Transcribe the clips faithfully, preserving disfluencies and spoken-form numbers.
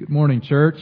Good morning, church.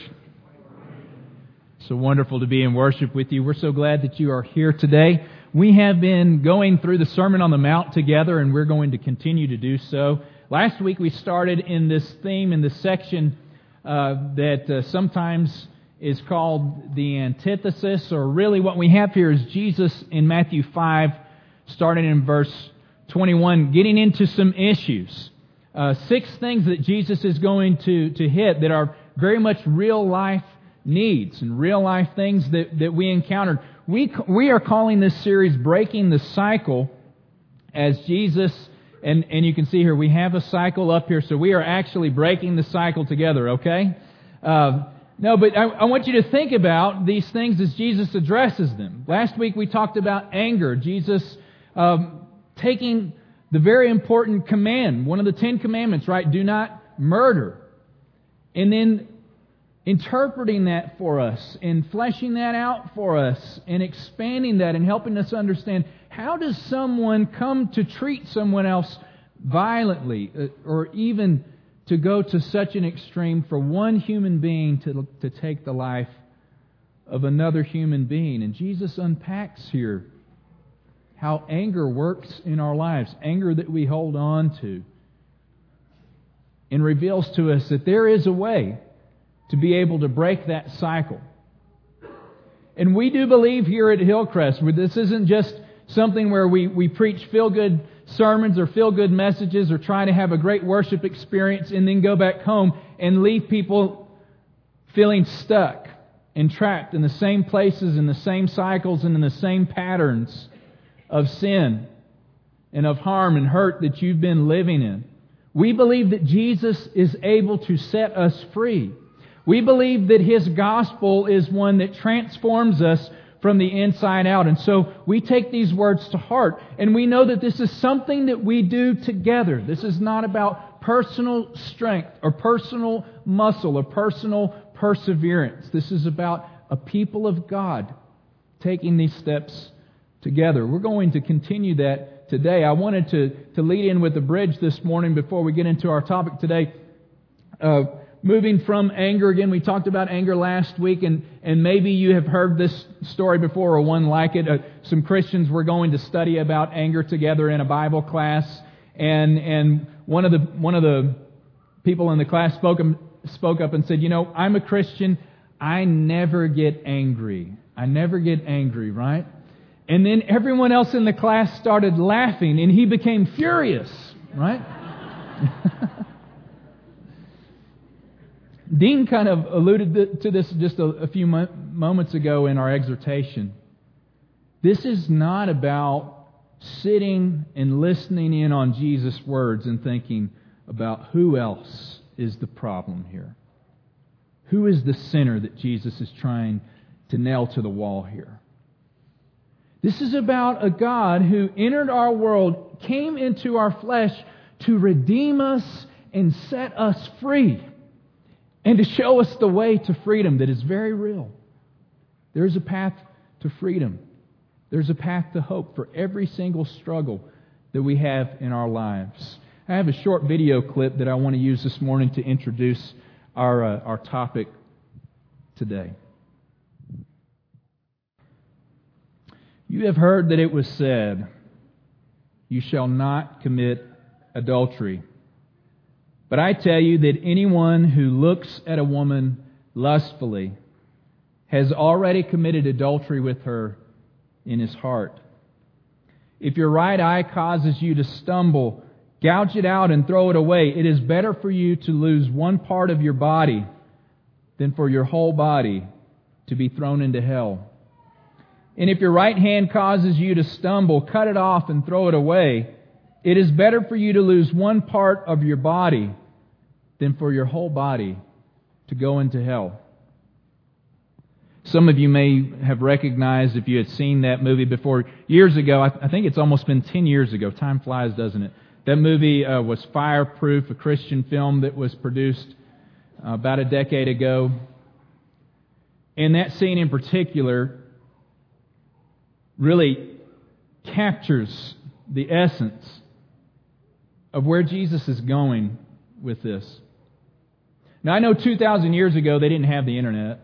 So wonderful to be in worship with you. We're so glad that you are here today. We have been going through the Sermon on the Mount together, and we're going to continue to do so. Last week we started in this theme, in this section uh, that uh, sometimes is called the antithesis, or really what we have here is Jesus in Matthew five, starting in verse twenty-one, getting into some issues. Uh, six things that Jesus is going to, to hit that are very much real-life needs and real-life things that, that we encountered. We, we are calling this series Breaking the Cycle, as Jesus, and, and you can see here, we have a cycle up here, so we are actually breaking the cycle together, okay? Uh, no, but I, I want you to think about these things as Jesus addresses them. Last week we talked about anger. Jesus um, taking the very important command, one of the Ten Commandments, right? Do not murder. And then interpreting that for us and fleshing that out for us and expanding that and helping us understand, how does someone come to treat someone else violently, or even to go to such an extreme for one human being to, to take the life of another human being? And Jesus unpacks here how anger works in our lives, anger that we hold on to, and reveals to us that there is a way to be able to break that cycle. And we do believe here at Hillcrest, where this isn't just something where we, we preach feel-good sermons or feel-good messages or try to have a great worship experience and then go back home and leave people feeling stuck and trapped in the same places, in the same cycles, and in the same patterns of sin and of harm and hurt that you've been living in. We believe that Jesus is able to set us free. We believe that His gospel is one that transforms us from the inside out. And so we take these words to heart, and we know that this is something that we do together. This is not about personal strength or personal muscle or personal perseverance. This is about a people of God taking these steps together. We're going to continue that today. I wanted to, to lead in with the bridge this morning before we get into our topic today. Uh, moving from anger, again, we talked about anger last week, and, and maybe you have heard this story before or one like it. Uh, some Christians were going to study about anger together in a Bible class, and and one of the one of the people in the class spoke spoke up and said, "You know, I'm a Christian. I never get angry. I never get angry, right?" And then everyone else in the class started laughing, and he became furious, right? Dean kind of alluded to this just a, a few mo- moments ago in our exhortation. This is not about sitting and listening in on Jesus' words and thinking about who else is the problem here. Who is the sinner that Jesus is trying to nail to the wall here? This is about a God who entered our world, came into our flesh to redeem us and set us free, and to show us the way to freedom that is very real. There's a path to freedom. There's a path to hope for every single struggle that we have in our lives. I have a short video clip that I want to use this morning to introduce our uh, our topic today. You have heard that it was said, "You shall not commit adultery." But I tell you that anyone who looks at a woman lustfully has already committed adultery with her in his heart. If your right eye causes you to stumble, gouge it out and throw it away. It is better for you to lose one part of your body than for your whole body to be thrown into hell. And if your right hand causes you to stumble, cut it off and throw it away. It is better for you to lose one part of your body than for your whole body to go into hell. Some of you may have recognized, if you had seen that movie before, years ago, I think it's almost been ten years ago. Time flies, doesn't it? That movie uh, was Fireproof, a Christian film that was produced uh, about a decade ago. And that scene in particular really captures the essence of where Jesus is going with this. Now, I know two thousand years ago they didn't have the internet.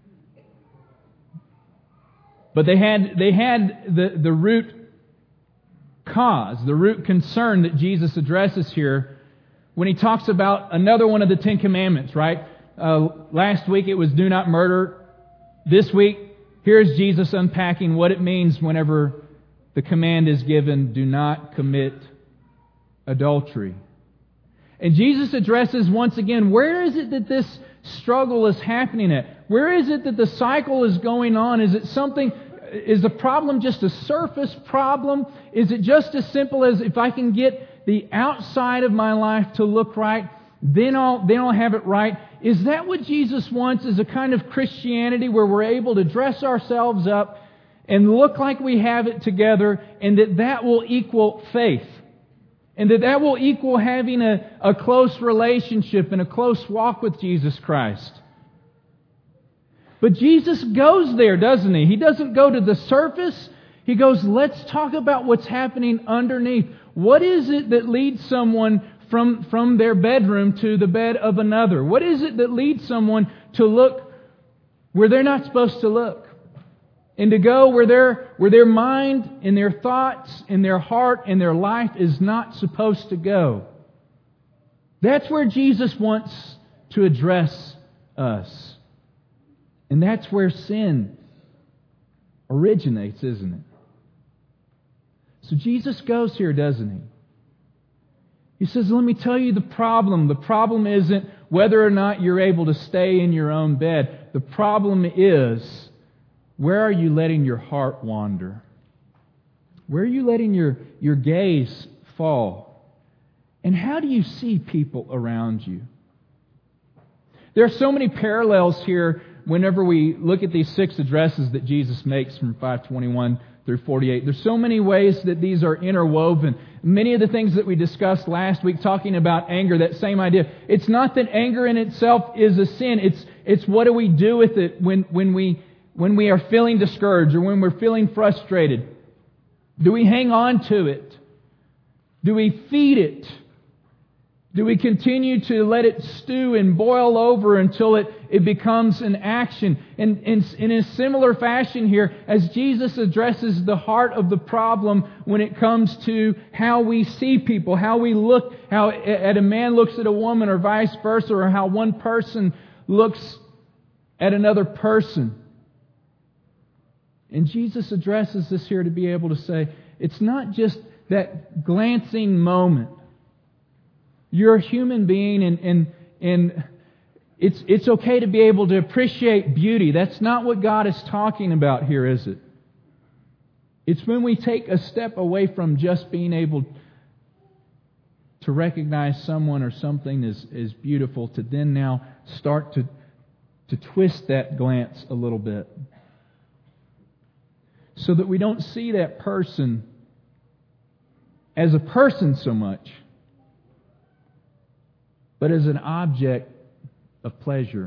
But they had they had the, the root cause, the root concern that Jesus addresses here when He talks about another one of the Ten Commandments, right? Uh, last week it was do not murder. This week, here's Jesus unpacking what it means whenever the command is given, do not commit adultery. And Jesus addresses once again, where is it that this struggle is happening at? Where is it that the cycle is going on? Is it something, is the problem just a surface problem? Is it just as simple as if I can get the outside of my life to look right, then I'll, then I'll have it right? Is that what Jesus wants, is a kind of Christianity where we're able to dress ourselves up and look like we have it together, and that that will equal faith? And that that will equal having a, a close relationship and a close walk with Jesus Christ? But Jesus goes there, doesn't He? He doesn't go to the surface. He goes, let's talk about what's happening underneath. What is it that leads someone from, from their bedroom to the bed of another? What is it that leads someone to look where they're not supposed to look? And to go where their, where their mind and their thoughts and their heart and their life is not supposed to go. That's where Jesus wants to address us. And that's where sin originates, isn't it? So Jesus goes here, doesn't He? He says, let me tell you the problem. The problem isn't whether or not you're able to stay in your own bed. The problem is, where are you letting your heart wander? Where are you letting your, your gaze fall? And how do you see people around you? There are so many parallels here whenever we look at these six addresses that Jesus makes from five twenty-one through forty-eight. There's so many ways that these are interwoven. Many of the things that we discussed last week talking about anger, that same idea. It's not that anger in itself is a sin. It's it's what do we do with it when, when we when we are feeling discouraged or when we're feeling frustrated? Do we hang on to it? Do we feed it? Do we continue to let it stew and boil over until it, it becomes an action? And, and, and in a similar fashion here, as Jesus addresses the heart of the problem when it comes to how we see people, how we look, how at a man looks at a woman or vice versa, or how one person looks at another person. And Jesus addresses this here to be able to say, it's not just that glancing moment. You're a human being, and, and, and it's, it's okay to be able to appreciate beauty. That's not what God is talking about here, is it? It's when we take a step away from just being able to recognize someone or something as, as beautiful, to then now start to, to twist that glance a little bit, so that we don't see that person as a person so much, but as an object of pleasure.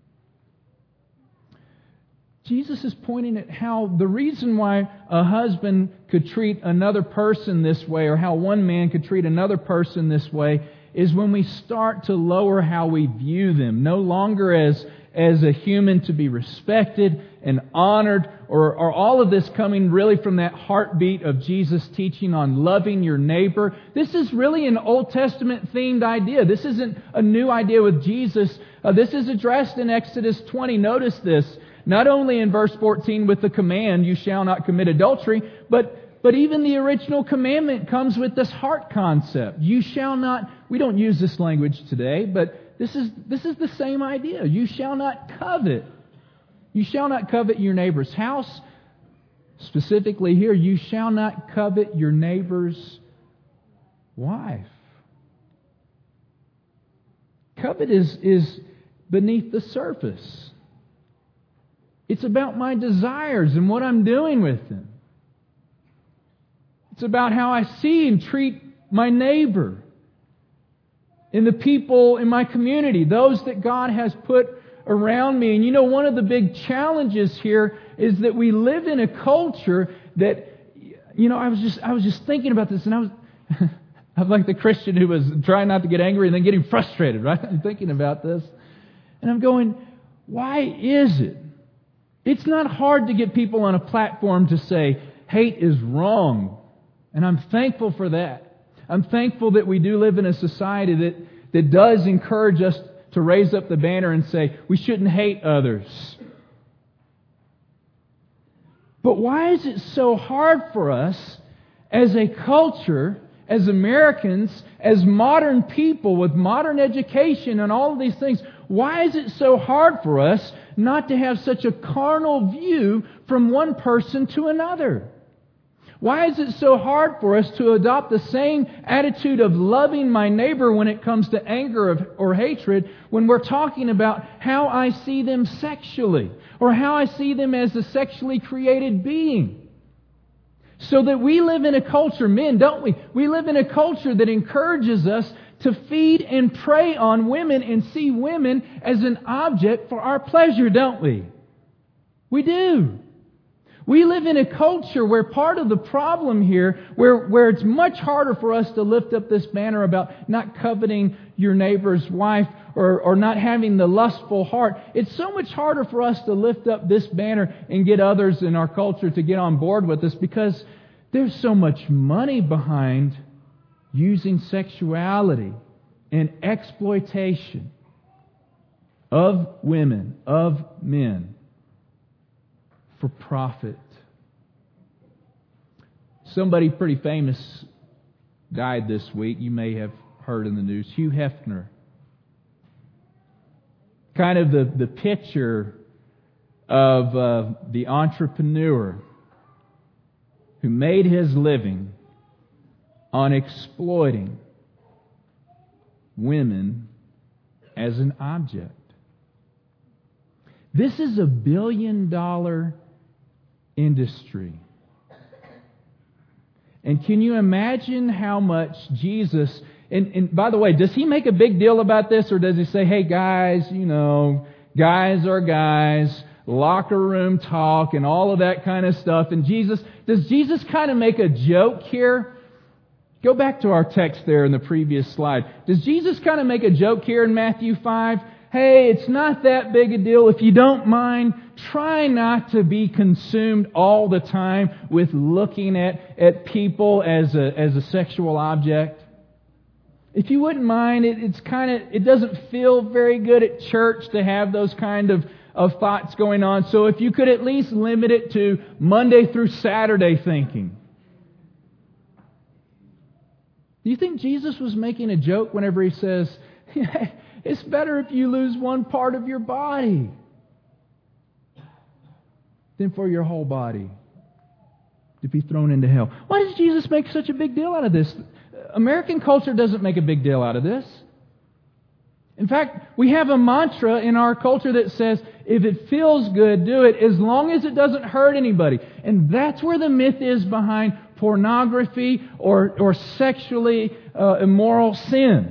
Jesus is pointing at how the reason why a husband could treat another person this way, or how one man could treat another person this way, is when we start to lower how we view them, no longer as, as a human to be respected and honored, or, or all of this coming really from that heartbeat of Jesus' teaching on loving your neighbor. This is really an Old Testament themed idea. This isn't a new idea with Jesus. Uh, this is addressed in Exodus twenty. Notice this, not only in verse fourteen with the command, you shall not commit adultery, but, but even the original commandment comes with this heart concept. You shall not, we don't use this language today, but this is, this is the same idea. You shall not covet. You shall not covet your neighbor's house. Specifically here, you shall not covet your neighbor's wife. Covet is, is beneath the surface. It's about my desires and what I'm doing with them. It's about how I see and treat my neighbor and the people in my community, those that God has put around me. And you know, one of the big challenges here is that we live in a culture that, you know, I was just I was just thinking about this, and I was I'm like the Christian who was trying not to get angry and then getting frustrated, right? I'm thinking about this. And I'm going, why is it? It's not hard to get people on a platform to say, hate is wrong. And I'm thankful for that. I'm thankful that we do live in a society that, that does encourage us to raise up the banner and say, we shouldn't hate others. But why is it so hard for us as a culture, as Americans, as modern people with modern education and all of these things, why is it so hard for us not to have such a carnal view from one person to another? Why is it so hard for us to adopt the same attitude of loving my neighbor when it comes to anger or hatred when we're talking about how I see them sexually or how I see them as a sexually created being? So that we live in a culture, men, don't we? We live in a culture that encourages us to feed and prey on women and see women as an object for our pleasure, don't we? We do. We live in a culture where part of the problem here, where, where it's much harder for us to lift up this banner about not coveting your neighbor's wife or, or not having the lustful heart. It's so much harder for us to lift up this banner and get others in our culture to get on board with us because there's so much money behind using sexuality and exploitation of women, of men, for profit. Somebody pretty famous died this week. You may have heard in the news. Hugh Hefner. Kind of the, the picture of uh, the entrepreneur who made his living on exploiting women as an object. This is a billion dollar industry. And can you imagine how much Jesus, and, and by the way, does He make a big deal about this, or does He say, hey guys, you know, guys are guys, locker room talk and all of that kind of stuff? And Jesus, does Jesus kind of make a joke here? Go back to our text there in the previous slide. Does Jesus kind of make a joke here in Matthew five? Hey, it's not that big a deal. If you don't mind, try not to be consumed all the time with looking at, at people as a, as a sexual object. If you wouldn't mind, it, it's kind of, it doesn't feel very good at church to have those kind of, of thoughts going on. So if you could at least limit it to Monday through Saturday thinking. Do you think Jesus was making a joke whenever He says, it's better if you lose one part of your body than for your whole body to be thrown into hell? Why does Jesus make such a big deal out of this? American culture doesn't make a big deal out of this. In fact, we have a mantra in our culture that says, if it feels good, do it, as long as it doesn't hurt anybody. And that's where the myth is behind pornography or, or sexually uh, immoral sin.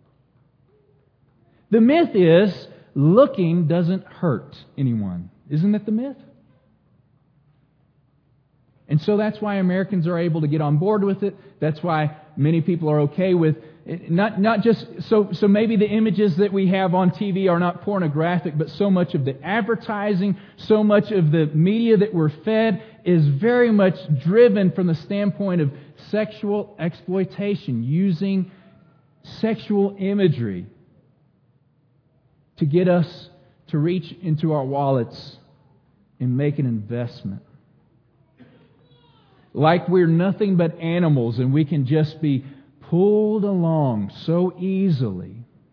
The myth is looking doesn't hurt anyone. Isn't that the myth? And so that's why Americans are able to get on board with it. That's why many people are okay with it. Not, not just, so, so maybe the images that we have on T V are not pornographic, but so much of the advertising, so much of the media that we're fed is very much driven from the standpoint of sexual exploitation, using sexual imagery to get us to reach into our wallets and make an investment. Like we're nothing but animals and we can just be pulled along so easily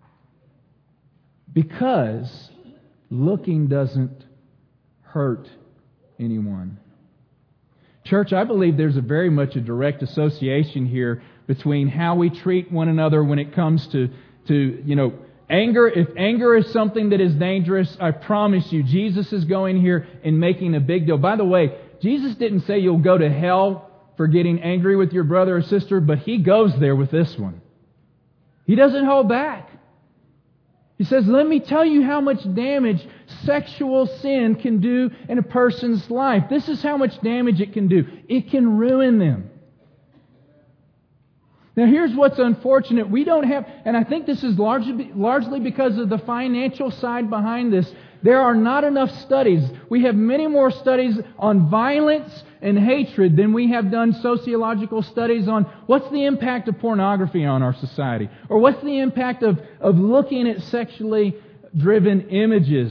because looking doesn't hurt anyone. Church, I believe there's a very much a direct association here between how we treat one another when it comes to, to you know, anger. If anger is something that is dangerous, I promise you, Jesus is going here and making a big deal. By the way, Jesus didn't say you'll go to hell for getting angry with your brother or sister, but He goes there with this one. He doesn't hold back. He says, let me tell you how much damage sexual sin can do in a person's life. This is how much damage it can do. It can ruin them. Now here's what's unfortunate. We don't have, and I think this is largely, largely because of the financial side behind this. There are not enough studies. We have many more studies on violence and hatred than we have done sociological studies on what's the impact of pornography on our society, or what's the impact of, of looking at sexually driven images.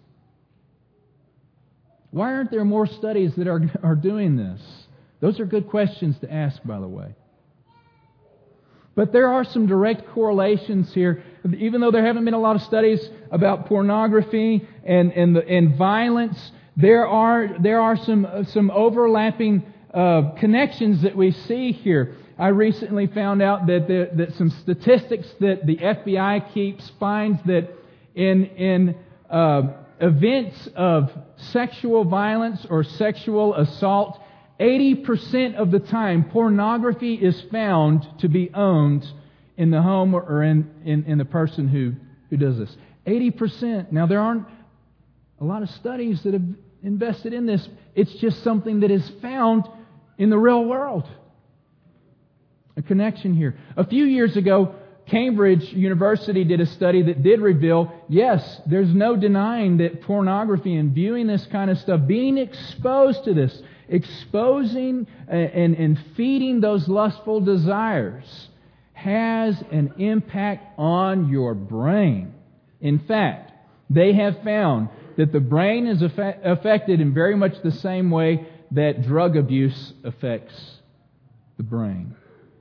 Why aren't there more studies that are, are doing this? Those are good questions to ask, by the way. But there are some direct correlations here. Even though there haven't been a lot of studies about pornography and, and, the, and violence, there are, there are some, some overlapping uh, connections that we see here. I recently found out that, the, that some statistics that the F B I keeps finds that in, in uh, events of sexual violence or sexual assault, eighty percent of the time, pornography is found to be owned in the home or in, in, in the person who, who does this. eighty percent. Now, there aren't a lot of studies that have invested in this. It's just something that is found in the real world. A connection here. A few years ago, Cambridge University did a study that did reveal, yes, there's no denying that pornography and viewing this kind of stuff, being exposed to this, exposing and, and feeding those lustful desires has an impact on your brain. In fact, they have found that the brain is affect, affected in very much the same way that drug abuse affects the brain.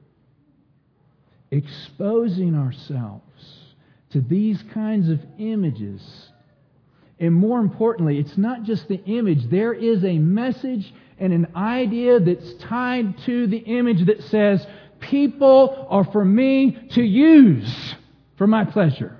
Exposing ourselves to these kinds of images. And more importantly, it's not just the image. There is a message and an idea that's tied to the image that says, people are for me to use for my pleasure.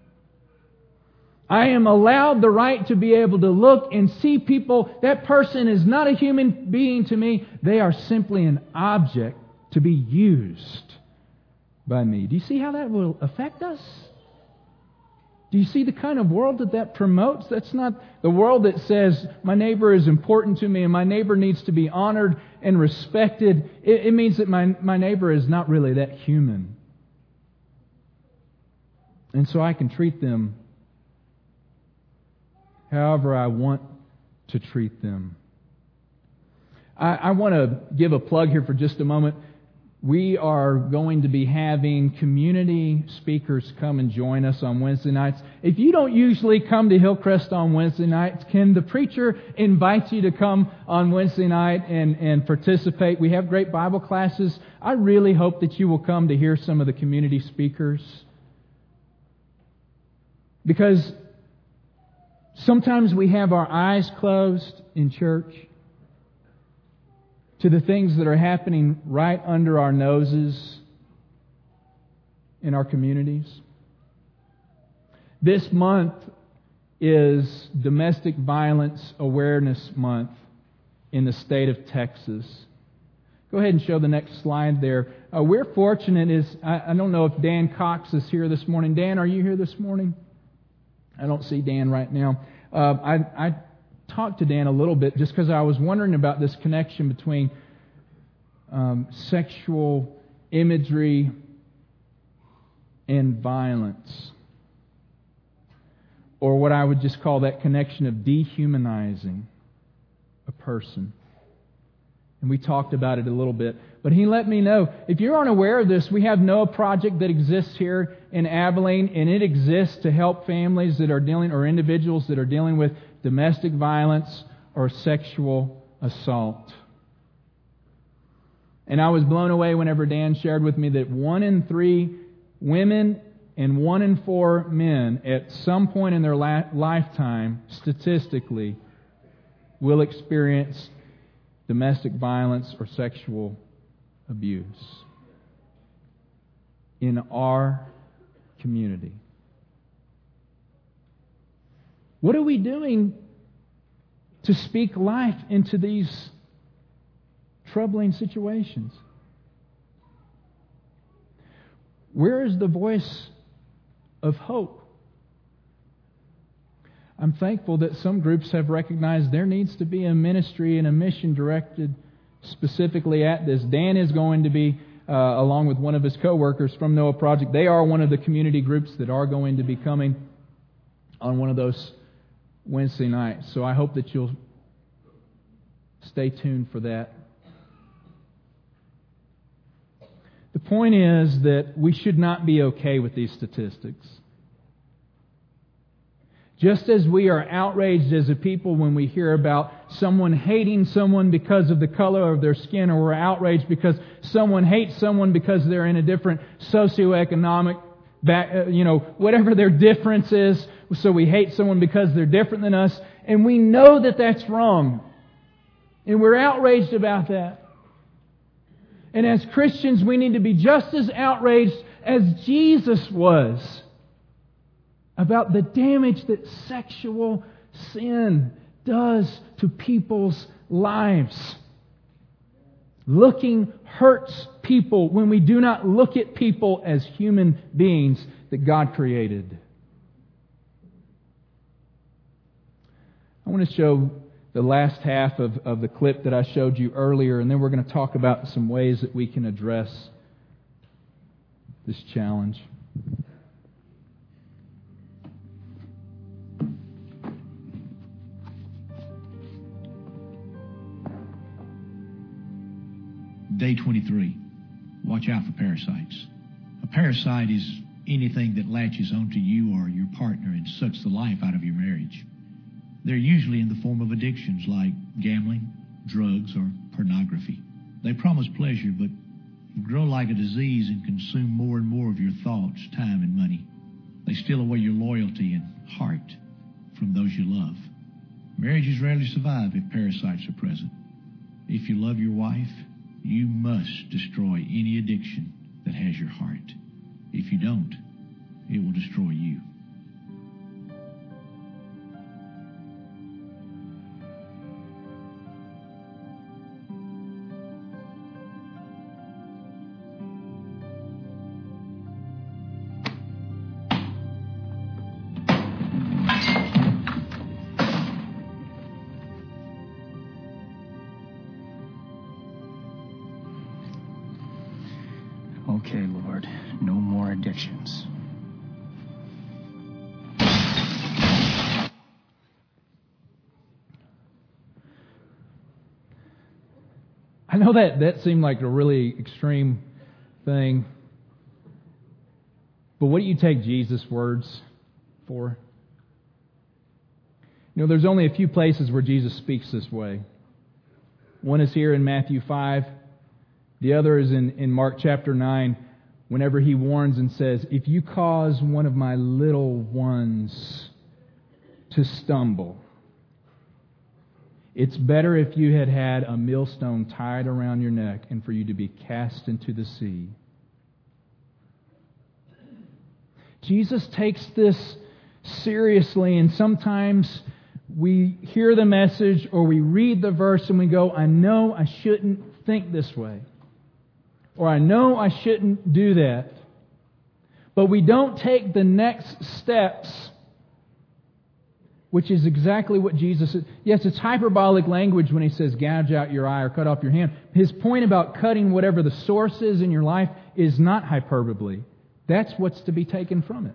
I am allowed the right to be able to look and see people. That person is not a human being to me. They are simply an object to be used by me. Do you see how that will affect us? Do you see the kind of world that that promotes? That's not the world that says my neighbor is important to me and my neighbor needs to be honored and respected. It, it means that my, my neighbor is not really that human. And so I can treat them however I want to treat them. I, I want to give a plug here for just a moment. We are going to be having community speakers come and join us on Wednesday nights. If you don't usually come to Hillcrest on Wednesday nights, can the preacher invite you to come on Wednesday night and, and participate? We have great Bible classes. I really hope that you will come to hear some of the community speakers. Because sometimes we have our eyes closed in church to the things that are happening right under our noses in our communities. This month is Domestic Violence Awareness Month in the state of Texas. Go ahead and show the next slide there. Uh, we're fortunate is, I, I don't know if Dan Cox is here this morning. Dan, are you here this morning? I don't see Dan right now. Uh, I, I talked to Dan a little bit just because I was wondering about this connection between um, sexual imagery and violence, or what I would just call that connection of dehumanizing a person. And we talked about it a little bit. But he let me know, if you're unaware of this, we have Noah Project that exists here in Abilene, and it exists to help families that are dealing, or individuals that are dealing with domestic violence or sexual assault. And I was blown away whenever Dan shared with me that one in three women and one in four men at some point in their la- lifetime, statistically, will experience domestic violence or sexual abuse in our community. What are we doing to speak life into these troubling situations? Where is the voice of hope? I'm thankful that some groups have recognized there needs to be a ministry and a mission directed specifically at this. Dan is going to be uh, along with one of his co-workers from Noah Project. They are one of the community groups that are going to be coming on one of those Wednesday nights. So I hope that you'll stay tuned for that. The point is that we should not be okay with these statistics. Just as we are outraged as a people when we hear about someone hating someone because of the color of their skin, or we're outraged because someone hates someone because they're in a different socioeconomic back, you know, whatever their difference is, so we hate someone because they're different than us, and we know that that's wrong. And we're outraged about that. And as Christians, we need to be just as outraged as Jesus was about the damage that sexual sin does to people's lives. Looking hurts people when we do not look at people as human beings that God created. I want to show the last half of, of the clip that I showed you earlier, and then we're going to talk about some ways that we can address this challenge. Day twenty-three. Watch out for parasites. A parasite is anything that latches onto you or your partner and sucks the life out of your marriage. They're usually in the form of addictions like gambling, drugs, or pornography. They promise pleasure, but grow like a disease and consume more and more of your thoughts, time, and money. They steal away your loyalty and heart from those you love. Marriages rarely survive if parasites are present. If you love your wife, you must destroy any addiction that has your heart. If you don't, it will destroy you. Okay, Lord, no more addictions. I know that that seemed like a really extreme thing, but what do you take Jesus' words for? You know, there's only a few places where Jesus speaks this way. One is here in Matthew five. The other is in, in Mark chapter nine, whenever He warns and says, if you cause one of my little ones to stumble, it's better if you had had a millstone tied around your neck and for you to be cast into the sea. Jesus takes this seriously, and sometimes we hear the message or we read the verse and we go, I know I shouldn't think this way. Or I know I shouldn't do that. But we don't take the next steps, which is exactly what Jesus said. Yes, it's hyperbolic language when He says gouge out your eye or cut off your hand. His point about cutting whatever the source is in your life is not hyperbole. That's what's to be taken from it.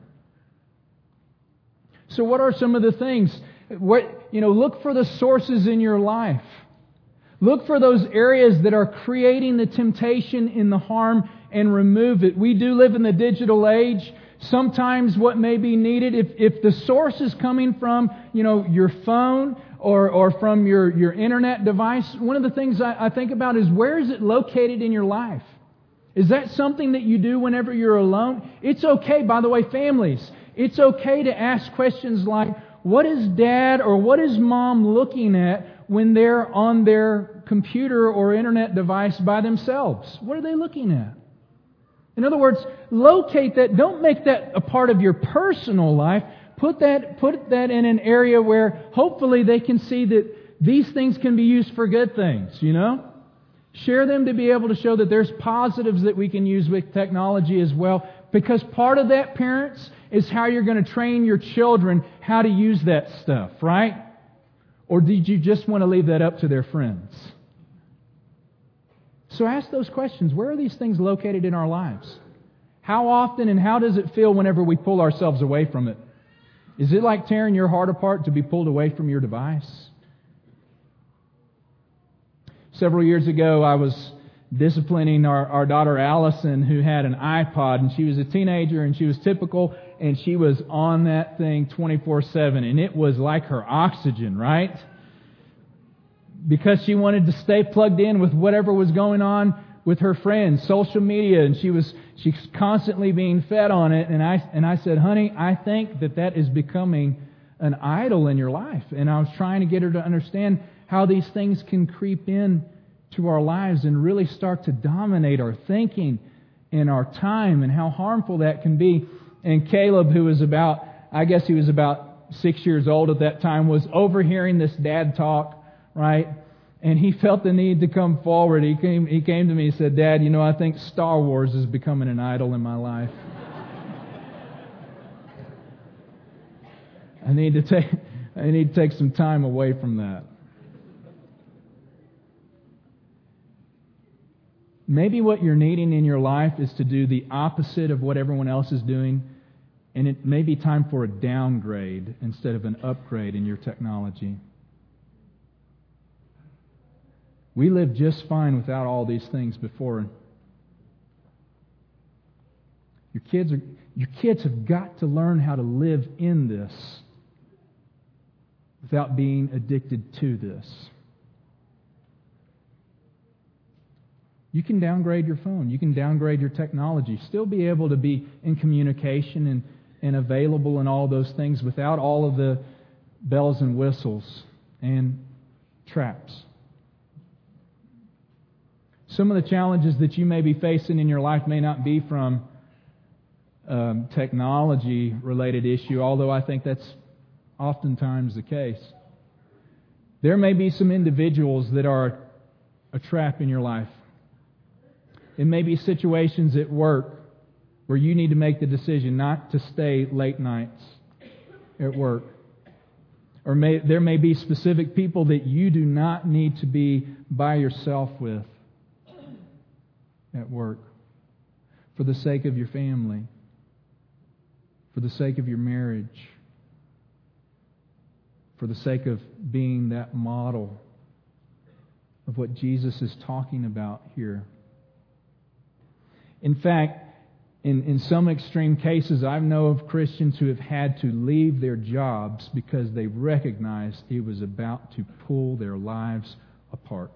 So what are some of the things? What, you know, look for the sources in your life. Look for those areas that are creating the temptation in the harm and remove it. We do live in the digital age. Sometimes what may be needed, if, if the source is coming from, you know, your phone or, or from your, your internet device, one of the things I, I think about is, where is it located in your life? Is that something that you do whenever you're alone? It's okay, by the way, families. It's okay to ask questions like, what is Dad or what is Mom looking at when they're on their computer or internet device by themselves? What are they looking at? In other words, locate that. Don't make that a part of your personal life. Put that, put that in an area where hopefully they can see that these things can be used for good things, you know? Share them to be able to show that there's positives that we can use with technology as well. Because part of that, parents, is how you're going to train your children how to use that stuff, right? Or did you just want to leave that up to their friends? So ask those questions. Where are these things located in our lives? How often and how does it feel whenever we pull ourselves away from it? Is it like tearing your heart apart to be pulled away from your device? Several years ago, I was disciplining our, our daughter Allison, who had an iPod, and she was a teenager, and she was typical, and she was on that thing twenty-four seven, and it was like her oxygen, right? Because she wanted to stay plugged in with whatever was going on with her friends, social media, and she was she's constantly being fed on it. And I and I said, honey, I think that that is becoming an idol in your life. And I was trying to get her to understand how these things can creep in to our lives and really start to dominate our thinking and our time, and how harmful that can be. And Caleb, who was about, I guess he was about six years old at that time, was overhearing this dad talk, right? And he felt the need to come forward. He came he came to me and said, Dad, you know, I think Star Wars is becoming an idol in my life. I need to take I need to take some time away from that. Maybe what you're needing in your life is to do the opposite of what everyone else is doing, and it may be time for a downgrade instead of an upgrade in your technology. We lived just fine without all these things before. Your kids are your kids have got to learn how to live in this without being addicted to this. You can downgrade your phone. You can downgrade your technology. Still be able to be in communication and, and available and all those things without all of the bells and whistles and traps. Some of the challenges that you may be facing in your life may not be from um, technology-related issue, although I think that's oftentimes the case. There may be some individuals that are a trap in your life. It may be situations at work where you need to make the decision not to stay late nights at work. Or may, there may be specific people that you do not need to be by yourself with at work for the sake of your family, for the sake of your marriage, for the sake of being that model of what Jesus is talking about here. In fact, in, in some extreme cases, I know of Christians who have had to leave their jobs because they recognized it was about to pull their lives apart.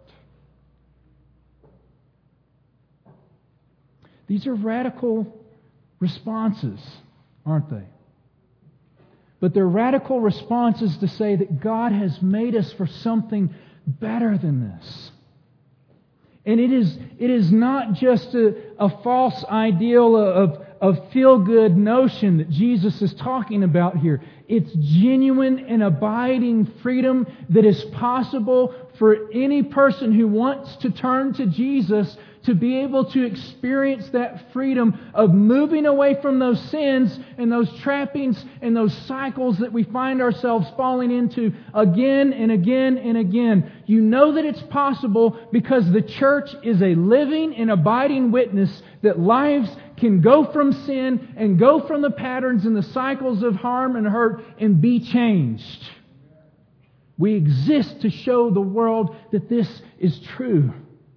These are radical responses, aren't they? But they're radical responses to say that God has made us for something better than this. And it is it is not just a, a false ideal of, of feel-good notion that Jesus is talking about here. It's genuine and abiding freedom that is possible for any person who wants to turn to Jesus to be able to experience that freedom of moving away from those sins and those trappings and those cycles that we find ourselves falling into again and again and again. You know that it's possible because the church is a living and abiding witness that lives can go from sin and go from the patterns and the cycles of harm and hurt and be changed. We exist to show the world that this is true.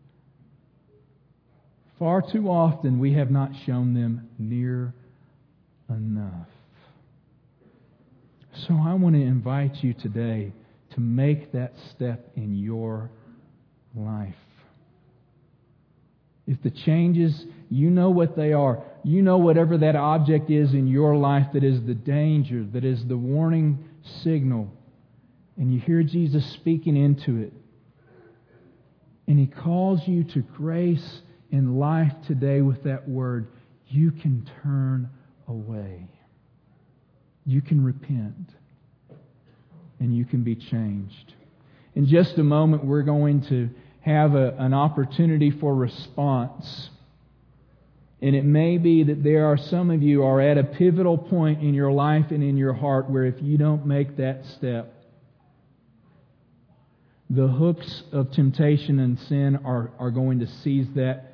Far too often we have not shown them near enough. So I want to invite you today to make that step in your life. If the changes, you know what they are. You know whatever that object is in your life that is the danger, that is the warning signal. And you hear Jesus speaking into it. And He calls you to grace in life today with that word. You can turn away. You can repent. And you can be changed. In just a moment, we're going to have a, an opportunity for response. And it may be that there are some of you are at a pivotal point in your life and in your heart where if you don't make that step, the hooks of temptation and sin are, are going to seize that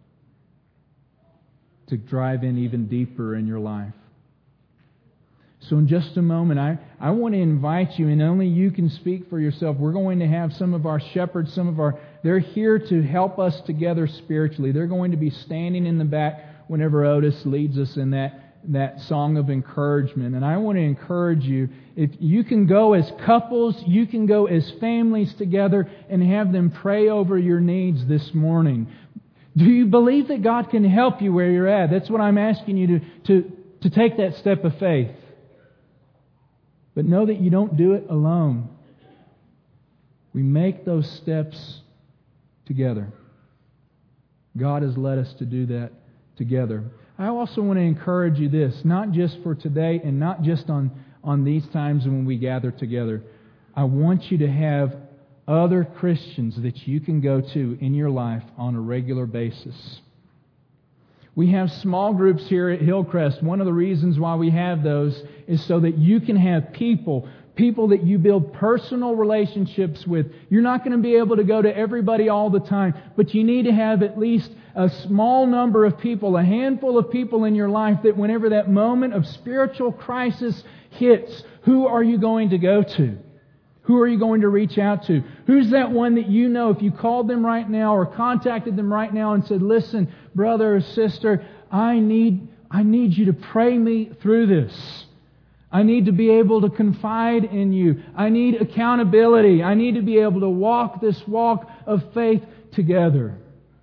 to drive in even deeper in your life. So in just a moment, I, I want to invite you, and only you can speak for yourself. We're going to have some of our shepherds, some of our, they're here to help us together spiritually. They're going to be standing in the back whenever Otis leads us in that, that song of encouragement. And I want to encourage you, if you can go as couples, you can go as families together and have them pray over your needs this morning. Do you believe that God can help you where you're at? That's what I'm asking you to, to, to take that step of faith. But know that you don't do it alone. We make those steps together. God has led us to do that together. I also want to encourage you this, not just for today and not just on, on these times when we gather together. I want you to have other Christians that you can go to in your life on a regular basis. We have small groups here at Hillcrest. One of the reasons why we have those is so that you can have people, people that you build personal relationships with. You're not going to be able to go to everybody all the time, but you need to have at least a small number of people, a handful of people in your life that whenever that moment of spiritual crisis hits, who are you going to go to? Who are you going to reach out to? Who's that one that you know, if you called them right now or contacted them right now and said, listen, brother or sister, I need, I need you to pray me through this. I need to be able to confide in you. I need accountability. I need to be able to walk this walk of faith together.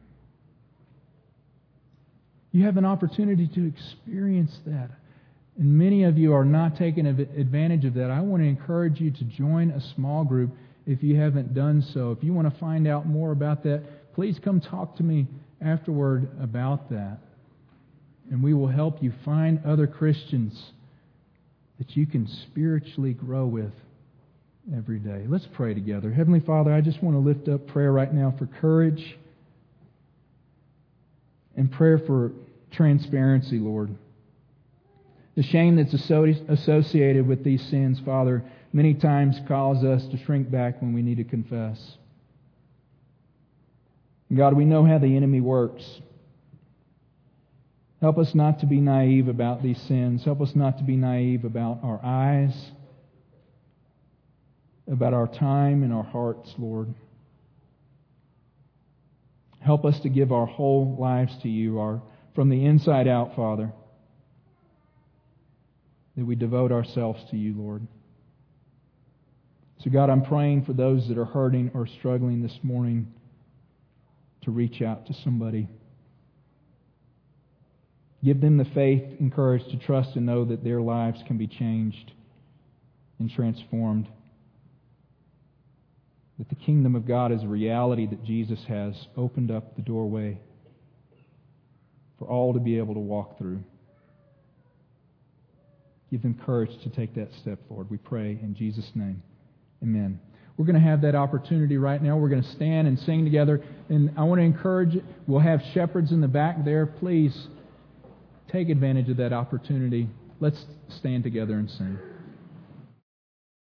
You have an opportunity to experience that. And many of you are not taking advantage of that. I want to encourage you to join a small group if you haven't done so. If you want to find out more about that, please come talk to me afterward about that. And we will help you find other Christians that you can spiritually grow with every day. Let's pray together. Heavenly Father, I just want to lift up prayer right now for courage and prayer for transparency, Lord. The shame that's associated with these sins, Father, many times cause us to shrink back when we need to confess. And God, we know how the enemy works. Help us not to be naive about these sins. Help us not to be naive about our eyes, about our time and our hearts, Lord. Help us to give our whole lives to You, our from the inside out, Father. That we devote ourselves to You, Lord. So God, I'm praying for those that are hurting or struggling this morning to reach out to somebody. Give them the faith and courage to trust and know that their lives can be changed and transformed. That the kingdom of God is a reality that Jesus has opened up the doorway for all to be able to walk through. Give them courage to take that step, Lord. We pray in Jesus' name. Amen. We're going to have that opportunity right now. We're going to stand and sing together. And I want to encourage you. We'll have shepherds in the back there. Please take advantage of that opportunity. Let's stand together and sing.